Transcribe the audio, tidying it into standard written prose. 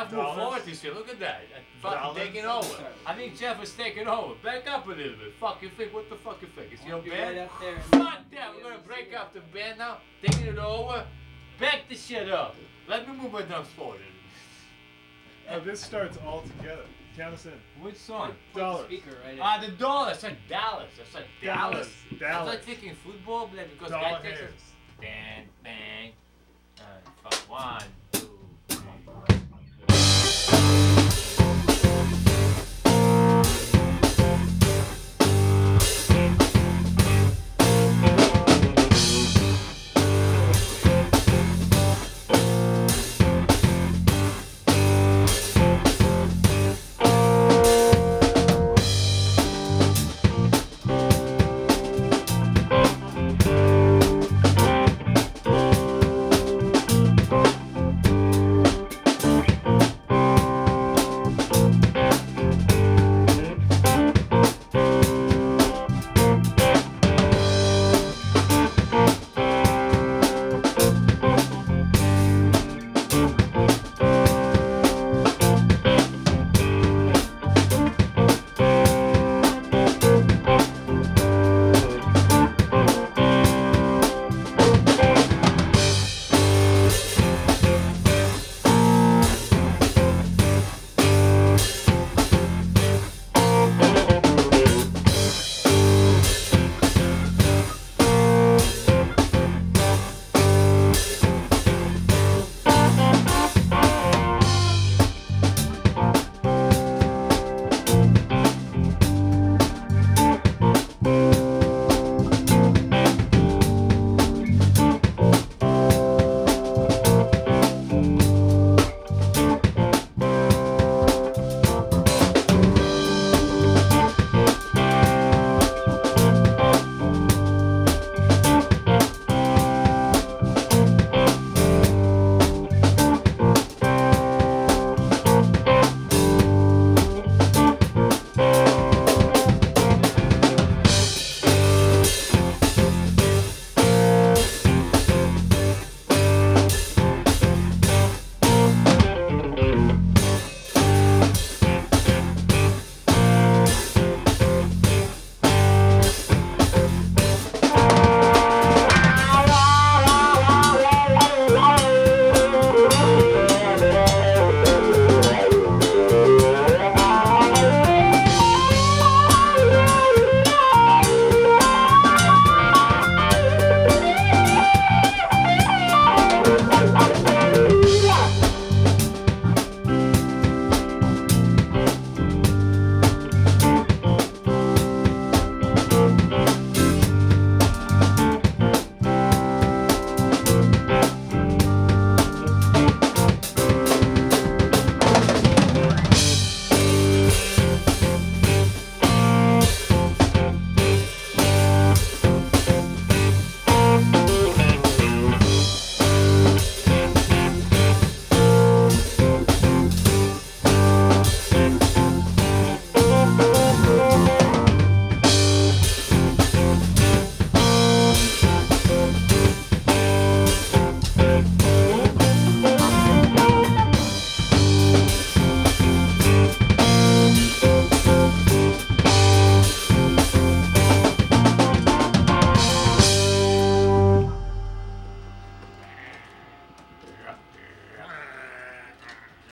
not move forward this year. Look at that. Fucking taking over. I think Jeff is taking over. Back up a little bit. Fuck you think? What the fuck you think? It's your band? Right up there. Fuck that. We're gonna break up the band now. Taking it over. Back the shit up. Let me move my drums forward. Oh, this starts all together. Count us in. Which song? Dollars. Speaker right Ah, the Dollars. That's like Dallas. That's like Dallas. Dallas. Dallas. I was like thinking football, but because Dollar guy takes hairs. it. Bang, bang. Fuck, 1,